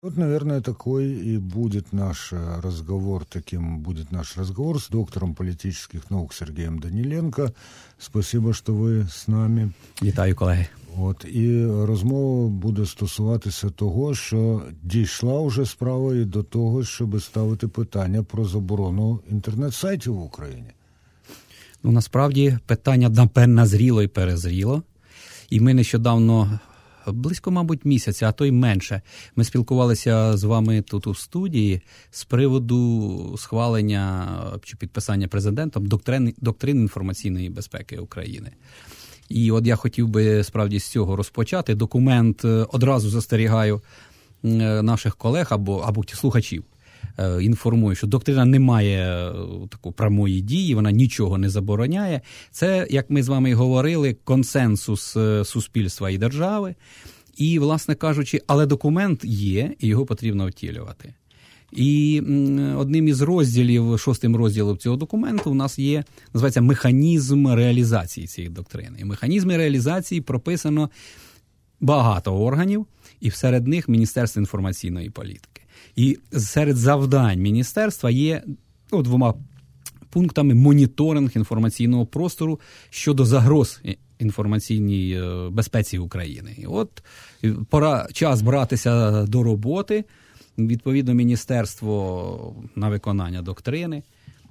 Вот, наверное, такой и будет наш разговор, таким будет наш разговор с доктором политических наук Сергеем Даниленко. Спасибо, що ви з нами. Вітаю, колеги. От, і розмова буде стосуватися того, що дійшла вже справа і до того, щоб ставити питання про заборону інтернет-сайтів в Україні. Ну, насправді, питання назріло і перезріло. І ми нещодавно, близько, мабуть, місяця, а то й менше, ми спілкувалися з вами тут у студії з приводу схвалення чи підписання президентом доктрини інформаційної безпеки України. І от я хотів би справді з цього розпочати. Документ, одразу застерігаю наших колег або слухачів, інформую, що доктрина не має такої прямої дії, вона нічого не забороняє. Це, як ми з вами і говорили, консенсус суспільства і держави. І, власне кажучи, але документ є, і його потрібно втілювати. І одним із розділів, 6-м розділом цього документу у нас є, називається механізм реалізації цієї доктрини. І в механізмі реалізації прописано багато органів, і серед них Міністерство інформаційної політики. І серед завдань міністерства є двома пунктами моніторинг інформаційного простору щодо загроз інформаційній безпеці України. І от час братися до роботи. Відповідно, міністерство на виконання доктрини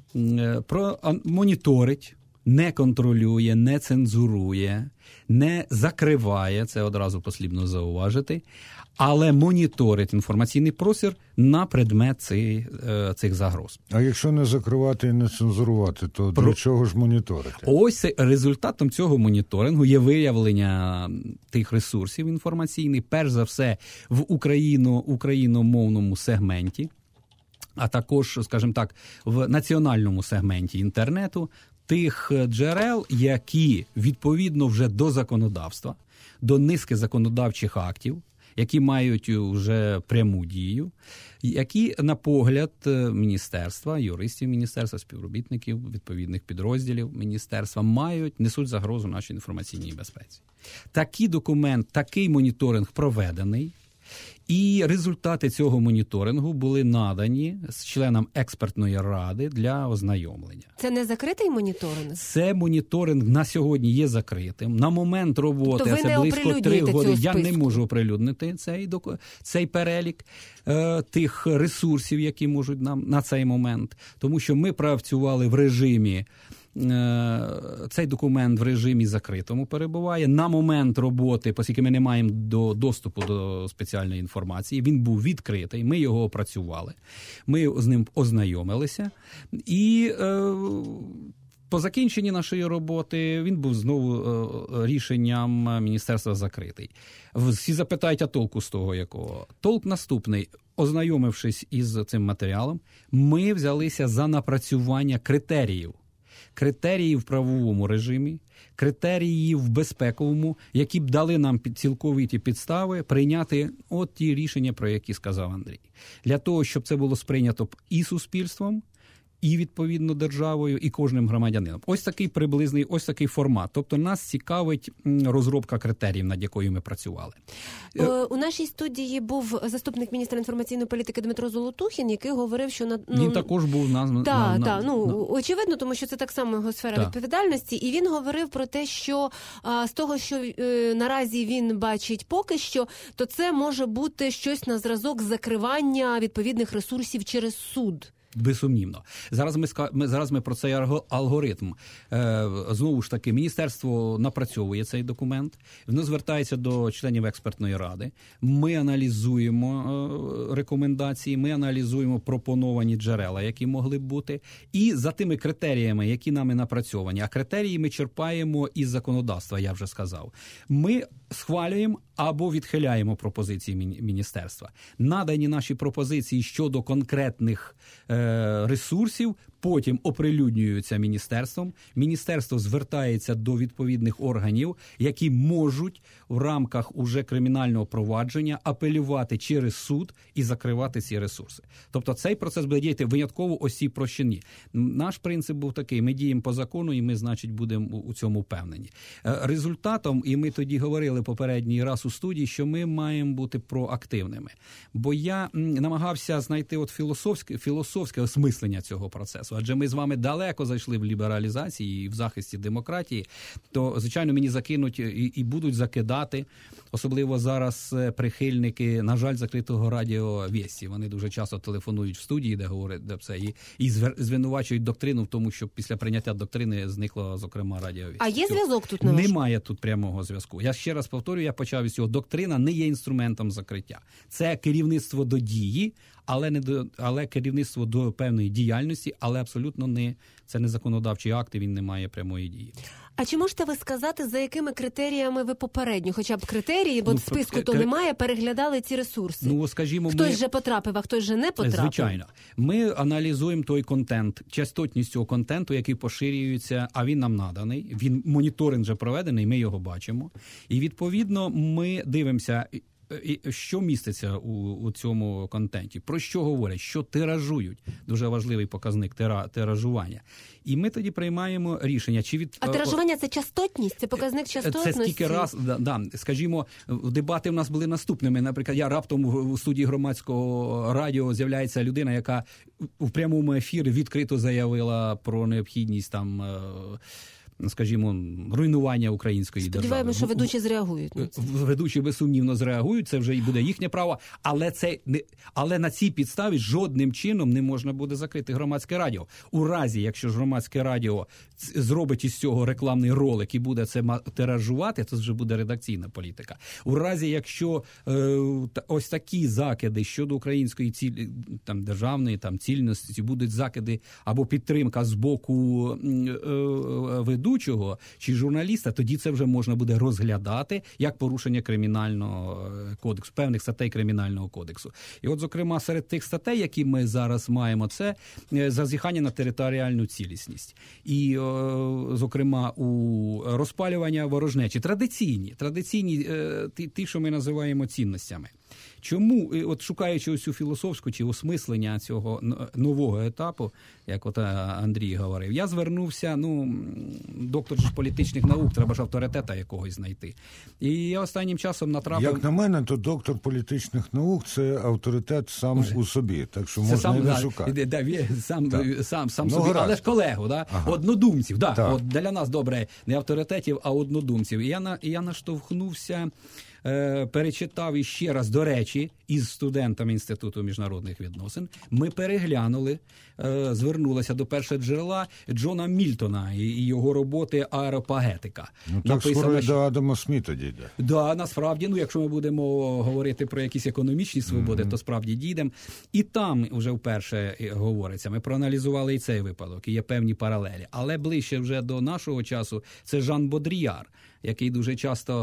моніторить, не контролює, не цензурує, не закриває, це одразу потрібно зауважити, але моніторить інформаційний простір на предмет цих загроз. А якщо не закривати і не цензурувати, то для чого ж моніторити? Ось результатом цього моніторингу є виявлення тих ресурсів інформаційних, перш за все, в україномовному сегменті, а також, скажімо так, в національному сегменті інтернету, тих джерел, які відповідно вже до законодавства, до низки законодавчих актів, які мають вже пряму дію, які, на погляд міністерства, юристів міністерства, співробітників відповідних підрозділів міністерства, несуть загрозу нашій інформаційній безпеці. Такий моніторинг проведений, і результати цього моніторингу були надані членам експертної ради для ознайомлення. Це не закритий моніторинг? Це моніторинг на сьогодні є закритим. На момент роботи, це близько 3 години, я не можу оприлюднити цей перелік тих ресурсів, які можуть нам на цей момент. Тому що ми працювали в режимі, цей документ в режимі закритому перебуває. На момент роботи, оскільки ми не маємо доступу до спеціальної інформації, він був відкритий, ми його опрацювали, ми з ним ознайомилися, і по закінченні нашої роботи він був знову рішенням міністерства закритий. Всі запитають, а толку з того якого? Толк наступний. Ознайомившись із цим матеріалом, ми взялися за напрацювання критеріїв в правовому режимі, критерії в безпековому, які б дали нам цілковиті підстави прийняти от ті рішення, про які сказав Андрій. Для того, щоб це було сприйнято і суспільством, і, відповідно, державою, і кожним громадянином. Ось такий приблизний, ось такий формат. Тобто нас цікавить розробка критеріїв, над якою ми працювали. У нашій студії був заступник міністра інформаційної політики Дмитро Золотухін, який говорив, що... Він також був очевидно, тому що це так само його сфера відповідальності. І він говорив про те, що з того, що наразі він бачить поки що, то це може бути щось на зразок закривання відповідних ресурсів через суд. Безсумнівно. Зараз ми про цей алгоритм. Знову ж таки, міністерство напрацьовує цей документ, воно звертається до членів експертної ради. Ми аналізуємо рекомендації, ми аналізуємо пропоновані джерела, які могли б бути, і за тими критеріями, які нами напрацьовані. А критерії ми черпаємо із законодавства, я вже сказав. Ми схвалюємо або відхиляємо пропозиції міністерства. Надані наші пропозиції щодо конкретних ресурсів потім оприлюднюються міністерством. Міністерство звертається до відповідних органів, які можуть в рамках уже кримінального провадження апелювати через суд і закривати ці ресурси. Тобто цей процес буде діяти винятково ось цій площині. Наш принцип був такий: ми діємо по закону і ми, значить, будемо у цьому впевнені. Результатом, і ми тоді говорили попередній раз у студії, що ми маємо бути проактивними. Бо я намагався знайти от філософське осмислення цього процесу. Адже ми з вами далеко зайшли в лібералізації і в захисті демократії, то, звичайно, мені закинуть і будуть закидати, особливо зараз прихильники, на жаль, закритого радіо «Вєсті». Вони дуже часто телефонують в студії, де говорять, де все, і звинувачують доктрину в тому, що після прийняття доктрини зникло, зокрема, радіо «Вєсті». А є зв'язок тут на ваш? Немає тут прямого зв'язку. Я ще раз повторюю, я почав із цього. Доктрина не є інструментом закриття. Це керівництво до дії, але керівництво до певної діяльності, але абсолютно це не законодавчий акт, і він не має прямої дії. А чи можете ви сказати, за якими критеріями ви попередньо, хоча б критерії, бо списку то немає, переглядали ці ресурси? Скажімо, хтось же потрапив, а хтось же не потрапив? Звичайно. Ми аналізуємо той контент, частотність цього контенту, який поширюється, а він нам наданий, моніторинг вже проведений, ми його бачимо. І, відповідно, ми дивимося, що міститься у цьому контенті, про що говорять, що тиражують. Дуже важливий показник тиражування. І ми тоді приймаємо рішення. А тиражування – це частотність? Це показник частотності? Це стільки раз, скажімо, дебати в нас були наступними. Наприклад, раптом у студії громадського радіо з'являється людина, яка в прямому ефірі відкрито заявила про необхідність скажімо, руйнування української держави. Сподіваємося, що ведучі зреагують. Ведучі безсумнівно зреагують, це вже і буде їхнє право, але на цій підставі жодним чином не можна буде закрити громадське радіо. У разі, якщо ж громадське радіо зробить із цього рекламний ролик і буде це тиражувати, то вже буде редакційна політика. У разі, якщо ось такі закиди щодо української державної цільності, будуть закиди або підтримка з боку ведучого чи журналіста, тоді це вже можна буде розглядати як порушення кримінального кодексу, певних статей кримінального кодексу. І от, зокрема, серед тих статей, які ми зараз маємо, це зазіхання на територіальну цілісність. І, зокрема, у розпалювання ворожнечі. Традиційні, ті, що ми називаємо цінностями. Чому, от шукаючи ось цю філософську чи осмислення цього нового етапу, як от Андрій говорив, я звернувся, доктор ж політичних наук, треба ж авторитета якогось знайти. І я останнім часом натрапив... Як на мене, то доктор політичних наук – це авторитет сам у собі, так що можна і не шукати. Сам собі, але ж колегу, однодумців. От для нас добре не авторитетів, а однодумців. І я наштовхнувся, перечитав іще раз, до речі, із студентами Інституту міжнародних відносин. Ми переглянули, звернулися до першого джерела Джона Мільтона і його роботи «Аеропагетика». Так скоро до Адама Сміта дійде. Да, насправді, якщо ми будемо говорити про якісь економічні свободи, то справді дійдемо. І там вже вперше говориться. Ми проаналізували і цей випадок, і є певні паралелі. Але ближче вже до нашого часу це Жан Бодріяр, який дуже часто,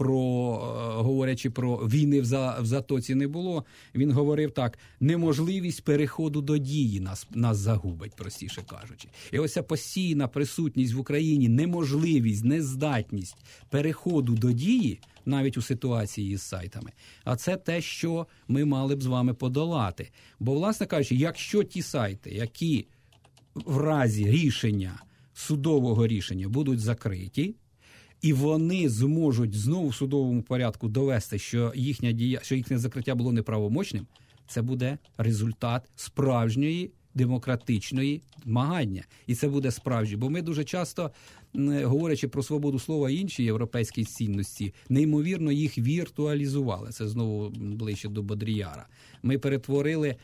говорячи про війни в Затоці не було, він говорив так: неможливість переходу до дії нас загубить, простіше кажучи. І ось ця постійна присутність в Україні, неможливість, нездатність переходу до дії, навіть у ситуації з сайтами, а це те, що ми мали б з вами подолати. Бо, власне кажучи, якщо ті сайти, які в разі судового рішення будуть закриті, і вони зможуть знову в судовому порядку довести, що їхнє закриття було неправомочним, це буде результат справжньої демократичної змагання. І це буде справжнє. Бо ми дуже часто, говорячи про свободу слова і інші європейські цінності, неймовірно їх віртуалізували. Це знову ближче до Бодріяра. Ми перетворили...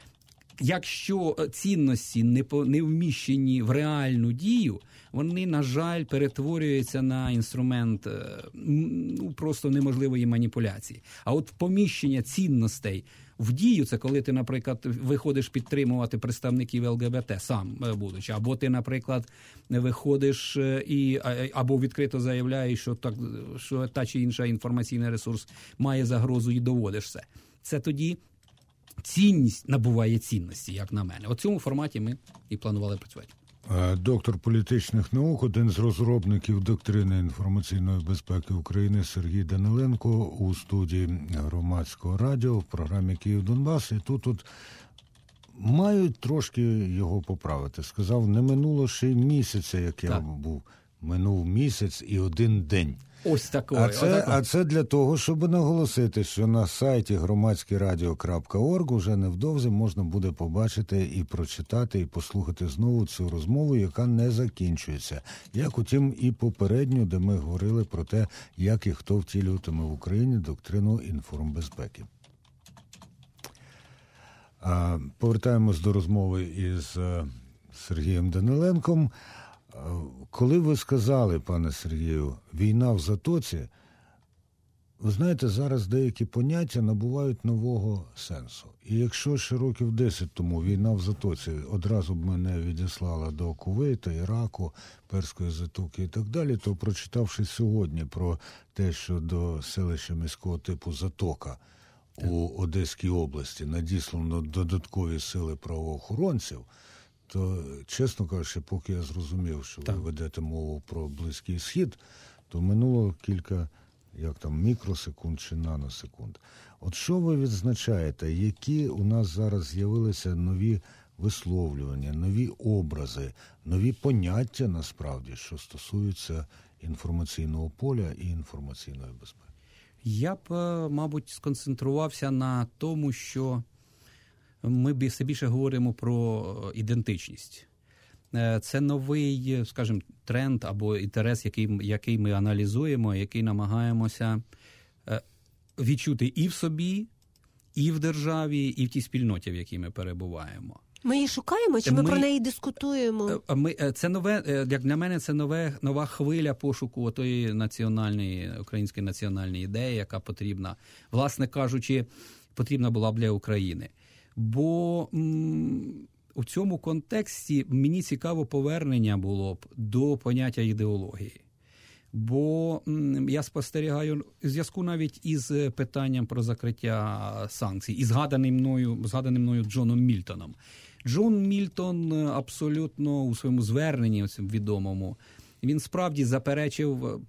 Якщо цінності не вміщені в реальну дію, вони, на жаль, перетворюються на інструмент просто неможливої маніпуляції. А от поміщення цінностей в дію – це коли ти, наприклад, виходиш підтримувати представників ЛГБТ, сам будучи, або ти, наприклад, виходиш або відкрито заявляєш, що та чи інша інформаційний ресурс має загрозу і доводиш це. Це тоді цінність набуває цінності, як на мене. У цьому форматі ми і планували працювати. Доктор політичних наук, один з розробників доктрини інформаційної безпеки України Сергій Даниленко у студії Громадського радіо в програмі «Київ-Донбас». І тут мають трошки його поправити. Сказав, не минуло ще й місяця, як я був. Минув місяць і один день. Ось такої. А це для того, щоб наголосити, що на сайті громадськерадіо.орг уже невдовзі можна буде побачити і прочитати, і послухати знову цю розмову, яка не закінчується. Як, утім, і попередню, де ми говорили про те, як і хто втілюватиме в Україні доктрину інформбезпеки. Повертаємось до розмови із Сергієм Даниленком. Коли ви сказали, пане Сергію, війна в Затоці, ви знаєте, зараз деякі поняття набувають нового сенсу. І якщо ще років 10 тому війна в Затоці одразу б мене відіслала до Кувейта, Іраку, Перської затоки і так далі, то прочитавши сьогодні про те, що до селища міського типу Затока у Одеській області надіслано додаткові сили правоохоронців, то, чесно кажучи, поки я зрозумів, що ви ведете мову про Близький Схід, то минуло кілька, мікросекунд чи наносекунд. От що ви відзначаєте, які у нас зараз з'явилися нові висловлювання, нові образи, нові поняття, насправді, що стосуються інформаційного поля і інформаційної безпеки? Я б, мабуть, сконцентрувався на тому, що ми все більше говоримо про ідентичність. Це новий, скажімо, тренд або інтерес, який ми аналізуємо, який намагаємося відчути і в собі, і в державі, і в тій спільноті, в якій ми перебуваємо. Ми її шукаємо, чи ми про неї дискутуємо? Це нове, як для мене, це нова хвиля пошуку тої української національної ідеї, яка потрібна, власне кажучи, потрібна була б для України. Бо у цьому контексті мені цікаво повернення було б до поняття ідеології. Бо я спостерігаю в зв'язку навіть із питанням про закриття санкцій, і згаданим мною Джоном Мільтоном. Джон Мільтон абсолютно у своєму зверненні, у цьому відомому, він справді заперечив,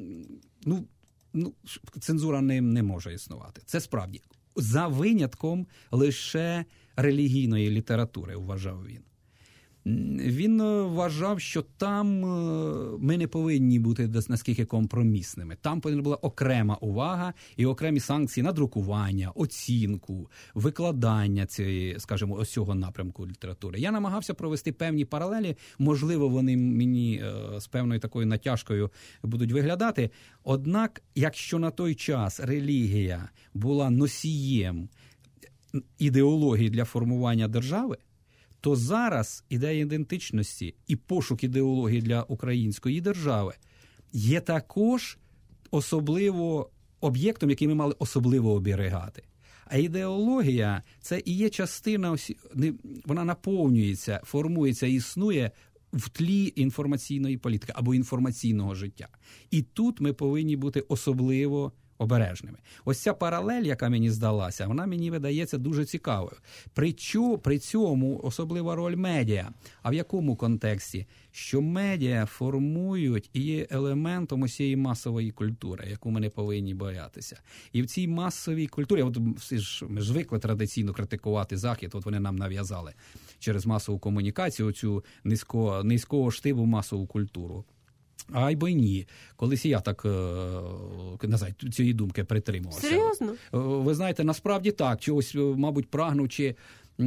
цензура не може існувати. Це справді. За винятком лише релігійної літератури, вважав він. Він вважав, що там ми не повинні бути наскільки компромісними. Там повинна була окрема увага і окремі санкції на друкування, оцінку, викладання цієї, скажімо, ось цього напрямку літератури. Я намагався провести певні паралелі, можливо, вони мені з певною такою натяжкою будуть виглядати. Однак, якщо на той час релігія була носієм ідеології для формування держави, то зараз ідея ідентичності і пошук ідеології для української держави є також особливо об'єктом, який ми мали особливо оберігати. А ідеологія – це і є частина, вона наповнюється, формується, існує в тлі інформаційної політики або інформаційного життя. І тут ми повинні бути особливо обережними. Ось ця паралель, яка мені здалася, вона мені видається дуже цікавою. При цьому особлива роль медіа. А в якому контексті? Що медіа формують і є елементом усієї масової культури, яку ми не повинні боятися. І в цій масовій культурі, ми звикли традиційно критикувати Захід, вони нам нав'язали через масову комунікацію цю низького штибу масову культуру. Айбо й ні. Колись я так, не знаю, цієї думки притримувався. Серйозно? Ви знаєте, насправді так. Чогось, мабуть, прагнучи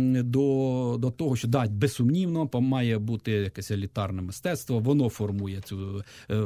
до того, що, безсумнівно, має бути якесь елітарне мистецтво, воно формує цю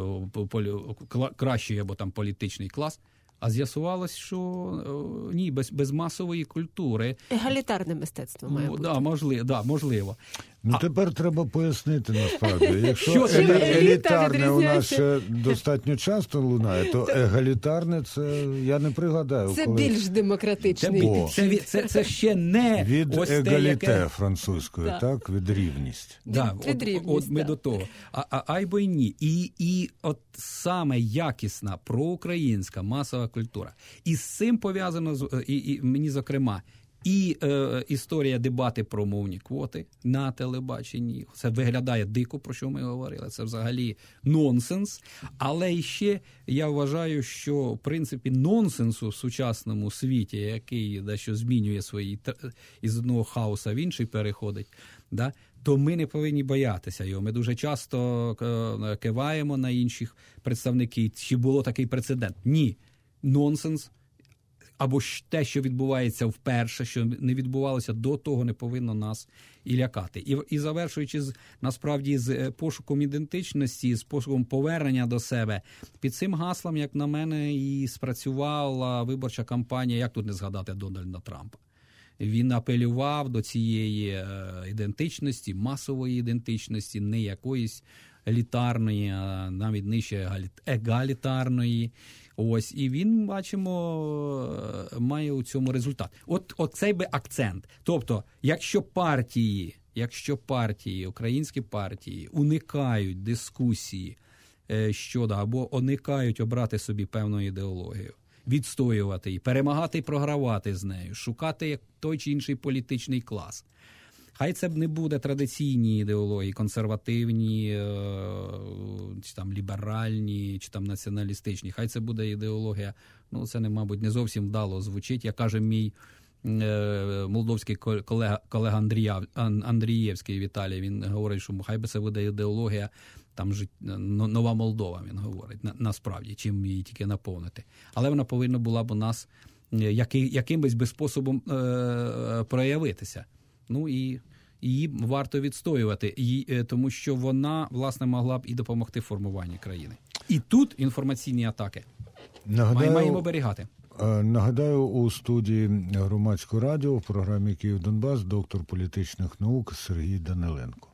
кращий або там політичний клас. А з'ясувалось, що ні, без масової культури. Егалітарне мистецтво має бути. Можливо. Тепер треба пояснити, насправді. Якщо елітарне у нас ще достатньо часто лунає, то егалітарне, це я не пригадаю. Це більш демократичний. Це ще не від егаліте французької, так? Від рівність. Від рівність, от ми до того. Айбо й ні. І от саме якісна проукраїнська масова культура. І з цим пов'язано, і мені, зокрема, І історія дебати про мовні квоти на телебаченні. Це виглядає дико, про що ми говорили. Це взагалі нонсенс. Але ще я вважаю, що в принципі нонсенсу в сучасному світі, який дещо змінює свої із одного хаоса в інший переходить, да, то ми не повинні боятися його. Ми дуже часто киваємо на інших представників. Чи було такий прецедент? Ні. Нонсенс. Або те, що відбувається вперше, що не відбувалося до того, не повинно нас і лякати. І завершуючи, насправді, з пошуком ідентичності, з пошуком повернення до себе, під цим гаслом, як на мене, і спрацювала виборча кампанія, як тут не згадати Дональда Трампа. Він апелював до цієї ідентичності, масової ідентичності, не якоїсь елітарної, а навіть нижче егалітарної. Ось, і він, бачимо, має у цьому результат. От цей би акцент. Тобто, якщо партії, українські партії уникають дискусії щодо, або уникають обрати собі певну ідеологію, відстоювати її, перемагати і програвати з нею, шукати той чи інший політичний клас. Хай це б не буде традиційні ідеології, консервативні, чи там ліберальні, чи там націоналістичні. Хай це буде ідеологія, ну це, мабуть, не зовсім вдало звучить. Як каже мій молдовський колега Андрієвський Віталій, він говорить, що хай би це буде ідеологія, там нова Молдова, він говорить, насправді, чим її тільки наповнити. Але вона повинна була б у нас якимось би способом проявитися. Ну і її варто відстоювати, тому що вона, власне, могла б і допомогти формуванню країни. І тут інформаційні атаки маємо оберігати. Нагадаю, у студії Громадського радіо в програмі «Київ-Донбас» доктор політичних наук Сергій Даниленко.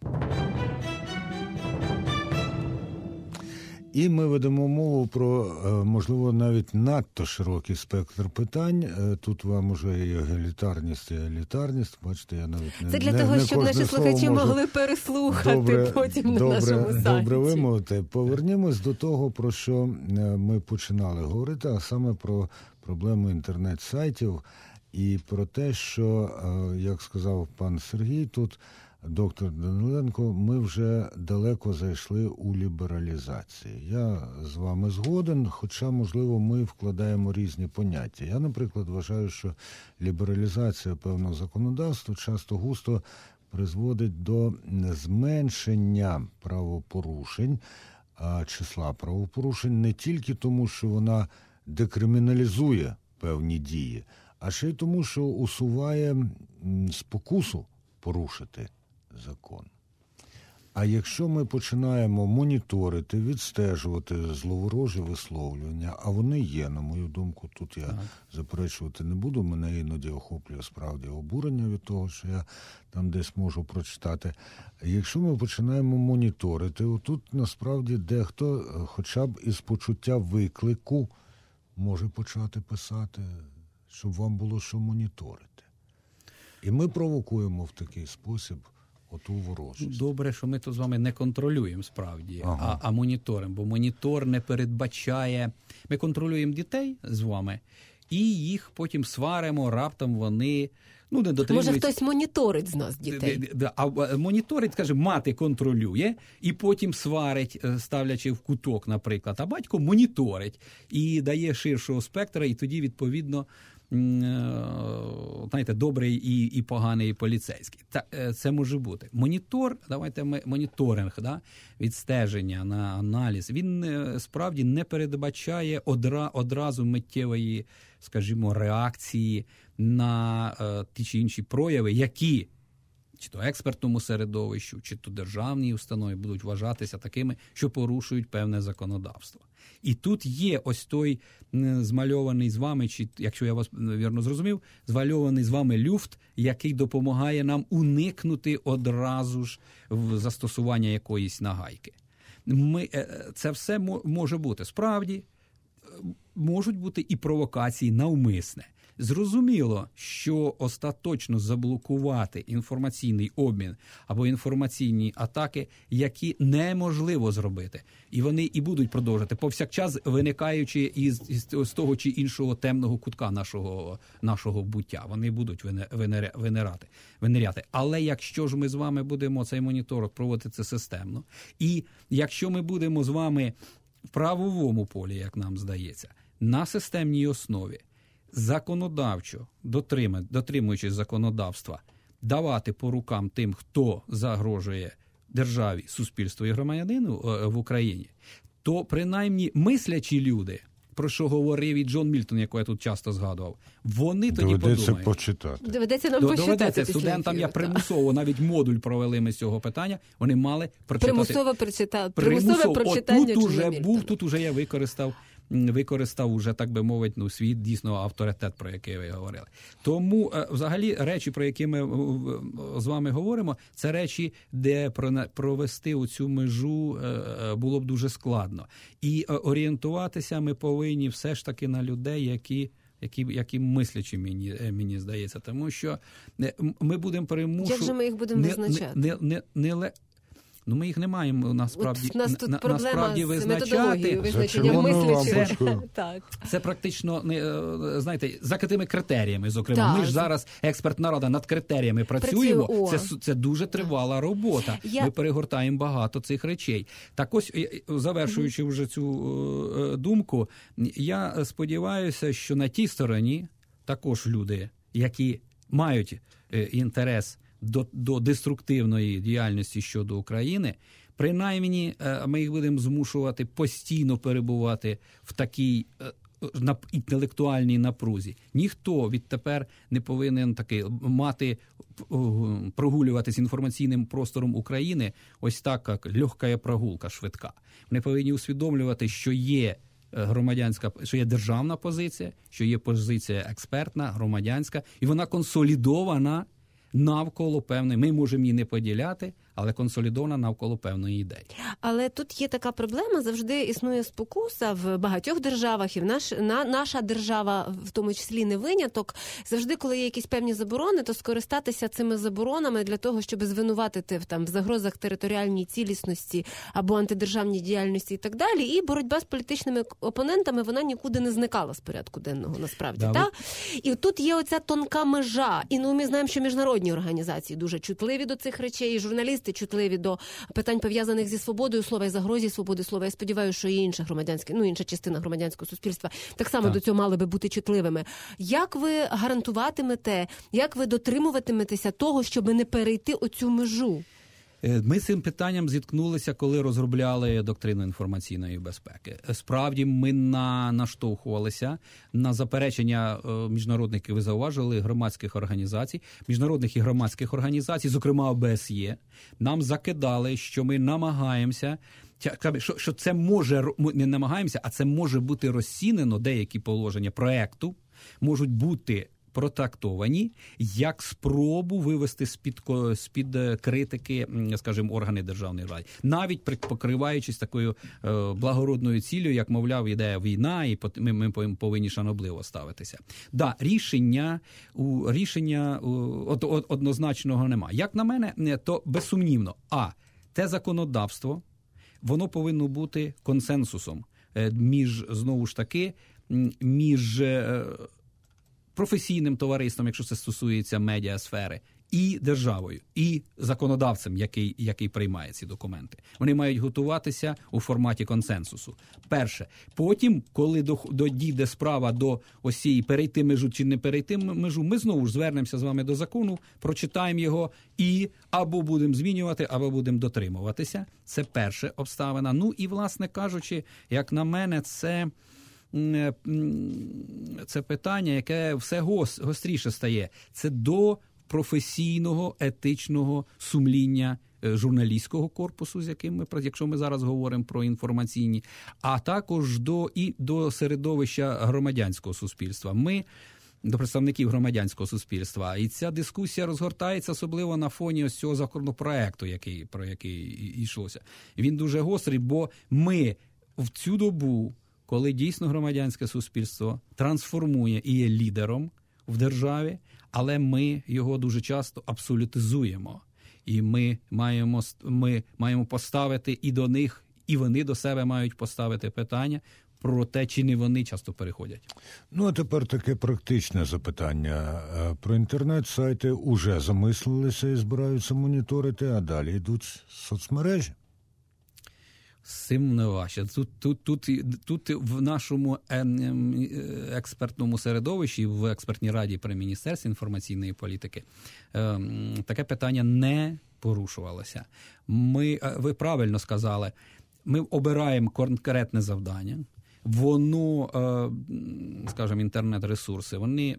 І ми ведемо мову про, можливо, навіть надто широкий спектр питань. Тут вам уже і егалітарність, і елітарність. Бачите, я навіть це для того, щоб наші слухачі могли переслухати потім на нашому сайті. Добре вимовити. Повернімось до того, про що ми починали говорити, а саме про проблему інтернет-сайтів і про те, що, як сказав пан Сергій, тут доктор Даниленко, ми вже далеко зайшли у лібералізації. Я з вами згоден, хоча, можливо, ми вкладаємо різні поняття. Я, наприклад, вважаю, що лібералізація певного законодавства часто густо призводить до зменшення правопорушень, числа правопорушень, не тільки тому, що вона декриміналізує певні дії, а ще й тому, що усуває спокусу порушити закон. А якщо ми починаємо моніторити, відстежувати зловорожі висловлювання, а вони є, на мою думку, тут я заперечувати не буду, мене іноді охоплює справді обурення від того, що я там десь можу прочитати. Якщо ми починаємо моніторити, отут насправді дехто хоча б із почуття виклику може почати писати, щоб вам було що моніторити. І ми провокуємо в такий спосіб оту ворожість. Добре, що ми тут з вами не контролюємо справді, а моніторимо. Бо монітор не передбачає... Ми контролюємо дітей з вами, і їх потім сваримо, раптом вони... не дотримуються. Може, хтось моніторить з нас дітей? А моніторить, каже, мати контролює, і потім сварить, ставлячи в куток, наприклад. А батько моніторить і дає ширшого спектра, і тоді, відповідно, знаєте, добрий і поганий поліцейський. Це може бути. Моніторинг, відстеження на аналіз, він справді не передбачає одразу миттєвої, скажімо, реакції на ті чи інші прояви, які чи то експертному середовищу, чи то державній установі будуть вважатися такими, що порушують певне законодавство. І тут є ось той змальований з вами, чи, якщо я вас вірно зрозумів, змальований з вами люфт, який допомагає нам уникнути одразу ж застосування якоїсь нагайки. Це все може бути. Справді, можуть бути і провокації навмисне. Зрозуміло, що остаточно заблокувати інформаційний обмін або інформаційні атаки, які неможливо зробити. І вони і будуть продовжувати, повсякчас виникаючи з того чи іншого темного кутка нашого буття. Вони будуть виниряти. Але якщо ж ми з вами будемо цей моніторинг проводити системно, і якщо ми будемо з вами в правовому полі, як нам здається, на системній основі, законодавчо, дотримуючись законодавства, давати по рукам тим, хто загрожує державі, суспільству і громадянину в Україні, то принаймні мислячі люди, про що говорив і Джон Мільтон, якого я тут часто згадував, вони тоді подумають. Доведеться нам почитати. Доведеться. Студентам я примусово, навіть модуль провели ми з цього питання, вони мали прочитати. Примусове прочитання Джона Мільтона. Тут уже я використав уже, так би мовити, свій дійсно авторитет, про який ви говорили. Тому, взагалі, речі, про які ми з вами говоримо, це речі, де провести оцю межу було б дуже складно. І орієнтуватися ми повинні все ж таки на людей, які мислячі, мені здається. Тому що ми будемо примушувати... Як же ми їх будемо визначати? Ми їх не маємо насправді, у нас тут проблема з методологією визначення мислячих. Це практично, знаєте, за тими критеріями, зокрема. Ми ж зараз, експертна рада, над критеріями працюємо. Це дуже тривала робота. Ми перегортаємо багато цих речей. Так ось, завершуючи вже цю думку, я сподіваюся, що на тій стороні також люди, які мають інтерес до деструктивної діяльності щодо України, принаймні ми їх будемо змушувати постійно перебувати в такій інтелектуальній напрузі. Ніхто відтепер не повинен прогулюватись інформаційним простором України ось так, як легка прогулка, швидка. Вони повинні усвідомлювати, що є що є державна позиція, що є позиція експертна, громадянська, і вона консолідована навколо певної, ми можемо її не поділяти, але консолідована навколо певної ідеї. Але тут є така проблема, завжди існує спокуса в багатьох державах, і наша держава в тому числі не виняток. Завжди, коли є якісь певні заборони, то скористатися цими заборонами для того, щоб звинуватити в загрозах територіальній цілісності або антидержавній діяльності і так далі. І боротьба з політичними опонентами, вона нікуди не зникала з порядку денного, насправді. Да, І тут є оця тонка межа. І ми знаємо, що міжнародні організації дуже чутливі до цих речей, і журналісти чутливі до питань, пов'язаних зі свободою слова і загрозі свободи слова. Я сподіваюся, що і інша частина громадянського суспільства так само до цього мали би бути чутливими. Як ви гарантуватимете, як ви дотримуватиметеся того, щоб не перейти оцю межу? Ми з цим питанням зіткнулися, коли розробляли доктрину інформаційної безпеки. Справді, ми наштовхувалися на заперечення міжнародних, ви зауважили, громадських організацій, міжнародних і громадських організацій, зокрема ОБСЄ. Нам закидали, що ми намагаємося, що це може, не намагаємося, а це може бути розцінено, деякі положення проекту можуть бути протрактовані як спробу вивести з-під критики, скажімо, органи державної влади. Навіть покриваючись такою благородною ціллю, як, мовляв, іде війна, і ми повинні шанобливо ставитися. Да, рішення однозначного немає. Як на мене, то безсумнівно. Те законодавство, воно повинно бути консенсусом між професійним товариством, якщо це стосується медіасфери, і державою, і законодавцем, який приймає ці документи. Вони мають готуватися у форматі консенсусу. Перше. Потім, коли дійде справа до осії перейти межу чи не перейти межу, ми знову ж звернемося з вами до закону, прочитаємо його і або будемо змінювати, або будемо дотримуватися. Це перша обставина. Ну і, власне кажучи, як на мене, це питання, яке все гостріше стає. Це до професійного, етичного сумління журналістського корпусу, з яким якщо ми зараз говоримо про інформаційні, а також до середовища громадянського суспільства. До представників громадянського суспільства. І ця дискусія розгортається особливо на фоні ось цього законопроекту, про який йшлося. Він дуже гострий, бо ми в цю добу, коли дійсно громадянське суспільство трансформує і є лідером в державі, але ми його дуже часто абсолютизуємо. І ми маємо поставити і до них, і вони до себе мають поставити питання про те, чи не вони часто переходять. Ну, а тепер таке практичне запитання. Про інтернет-сайти уже замислилися і збираються моніторити, а далі йдуть соцмережі. З цим не важче. Тут в нашому експертному середовищі, в експертній раді при Міністерстві інформаційної політики, таке питання не порушувалося. Ви правильно сказали, ми обираємо конкретне завдання, воно, скажімо, інтернет-ресурси, вони,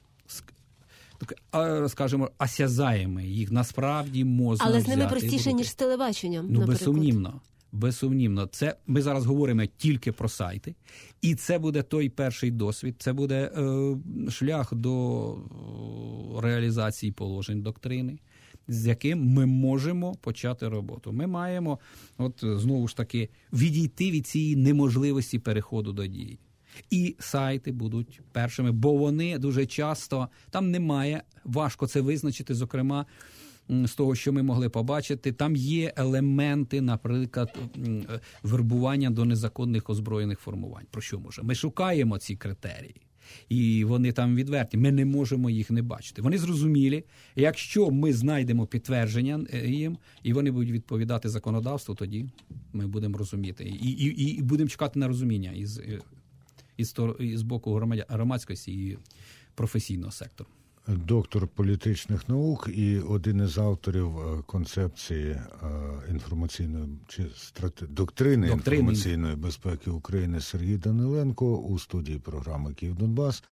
скажімо, осязаємо, їх насправді можна взяти. Але з ними простіше, ніж з телебаченням, наприклад. Безсумнівно. Це ми зараз говоримо тільки про сайти, і це буде той перший досвід, це буде шлях до реалізації положень доктрини, з яким ми можемо почати роботу. Ми маємо, знову ж таки, відійти від цієї неможливості переходу до дії. І сайти будуть першими, бо вони дуже часто, там немає, важко це визначити, зокрема, з того, що ми могли побачити, там є елементи, наприклад, вербування до незаконних озброєних формувань. Про що може? Ми шукаємо ці критерії. І вони там відверті. Ми не можемо їх не бачити. Вони зрозумілі. Якщо ми знайдемо підтвердження їм, і вони будуть відповідати законодавству, тоді ми будемо розуміти. І будемо чекати на розуміння із боку громадськості і професійного сектору. Доктор політичних наук і один із авторів концепції інформаційної чи доктрини інформаційної безпеки України Сергій Даниленко у студії програми «Київ-Донбас».